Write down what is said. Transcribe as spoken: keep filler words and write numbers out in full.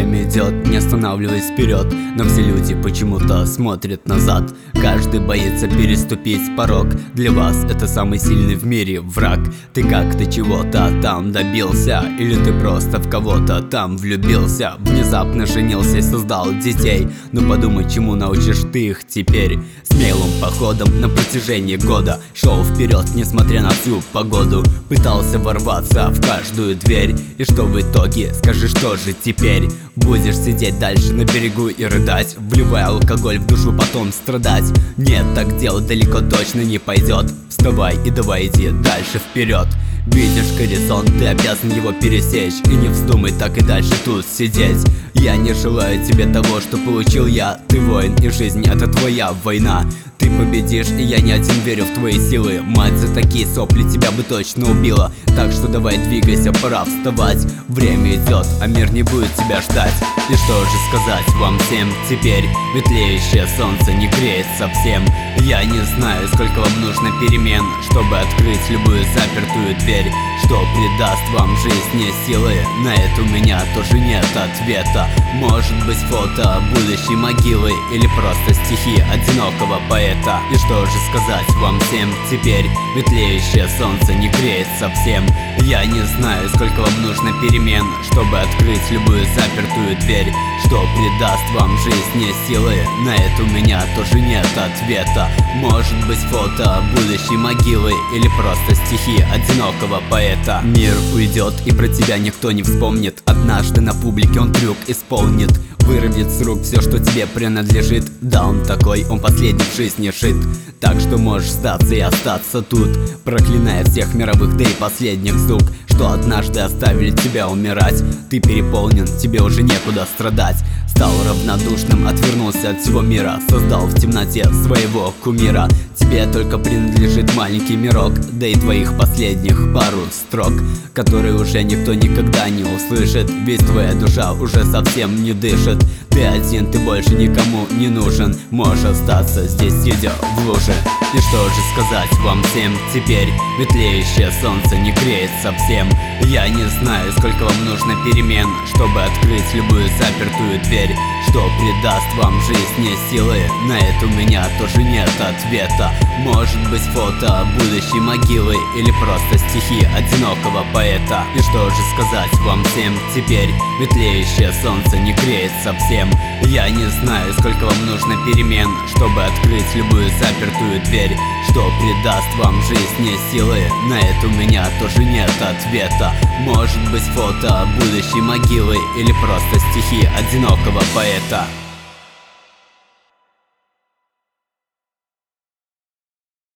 Время идет, не останавливаясь вперед, но все люди почему-то смотрят назад. Каждый боится переступить порог. Для вас это самый сильный в мире враг. Ты как-то чего-то там добился, или ты просто в кого-то там влюбился. Внезапно женился и создал детей, но подумай, чему научишь ты их теперь. Смелым походом на протяжении года шел вперед, несмотря на всю погоду. Пытался ворваться в каждую дверь, и что в итоге? Скажи, что же теперь? Будешь сидеть дальше на берегу и рыдать, вливая алкоголь в душу, потом страдать? Нет, так делать далеко точно не пойдет. Вставай и давай иди дальше вперед. Видишь горизонт, ты обязан его пересечь, и не вздумай так и дальше тут сидеть. Я не желаю тебе того, что получил я. Ты воин, и жизнь это твоя война. Ты победишь, и я не один верю в твои силы. Мать за такие сопли тебя бы точно убила. Так что давай двигайся, пора вставать. Время идет, а мир не будет тебя ждать. И что же сказать вам всем теперь? Ведь тлеющее солнце не греет совсем. Я не знаю, сколько вам нужно перемен, чтобы открыть любую запертую дверь. Что придаст вам жизни силы? На это у меня тоже нет ответа. Может быть, фото будущей могилы, или просто стихи одинокого поэта. И что же сказать вам всем теперь? Ведь тлеющее солнце не греет совсем. Я не знаю, сколько вам нужно перемен, чтобы открыть любую запертую дверь. Что придаст вам жизни силы? На это у меня тоже нет ответа. Может быть, фото будущей могилы, или просто стихи одинокого поэта. Мир уйдет, и про тебя никто не вспомнит. Однажды на публике он трюк исполнит, вырвет с рук все, что тебе принадлежит. Да, он такой, он последний в жизни шит. Так что можешь сдаться и остаться тут, проклиная всех мировых, да и последних зуб, что однажды оставили тебя умирать. Ты переполнен, тебе уже некуда страдать. Стал равнодушным, отвернулся от всего мира, создал в темноте своего кумира. Тебе только принадлежит маленький мирок, да и твоих последних пару строк, которые уже никто никогда не услышит, ведь твоя душа уже совсем не дышит. Ты один, ты больше никому не нужен, можешь остаться здесь, сидя в луже. И что же сказать вам всем теперь? Ведь тлеющее солнце не греет совсем. Я не знаю, сколько вам нужно перемен, чтобы открыть любую запертую дверь. Что придаст вам жизни силы? На это у меня тоже нет ответа. Может быть, фото будущей могилы, или просто стихи одинокого поэта. И что же сказать вам всем теперь? Ведь тлеющее солнце не греет совсем. Я не знаю, сколько вам нужно перемен, чтобы открыть любую запертую дверь. Что придаст вам жизни силы? На это у меня тоже нет ответа. Может быть, фото будущей могилы, или просто стихи одинокого поэта.